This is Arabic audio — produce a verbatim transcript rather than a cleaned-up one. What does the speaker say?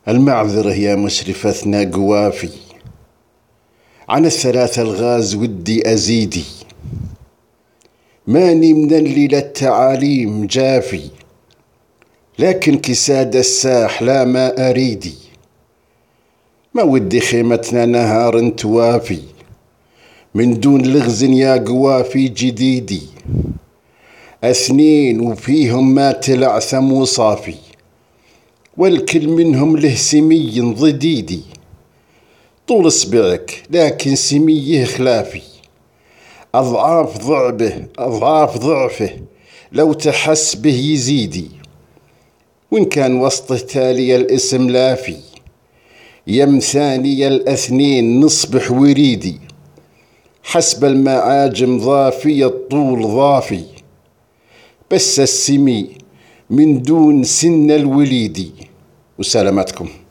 المعذرة يا مشرفتنا قوافي، عن الثلاثة الغاز ودي أزيدي، ماني من اللي للتعاليم جافي، لكن كساد الساح لا ما أريدي، ما ودي خيمتنا نهار توافي، من دون لغز يا قوافي جديدي، اثنين وفيهم ما تلعثم وصافي، والكل منهم له سمي ضديدي، طول اصبعك لكن سميه خلافي، أضعاف ضعبه أضعاف ضعفه لو تحس به يزيدي، وإن كان وسطه تالي الاسم لافي، يم ثاني الأثنين نصبح وريدي، حسب المعاجم ضافي الطول ضافي، بس السمي من دون سن الوليدي. وسلامتكم.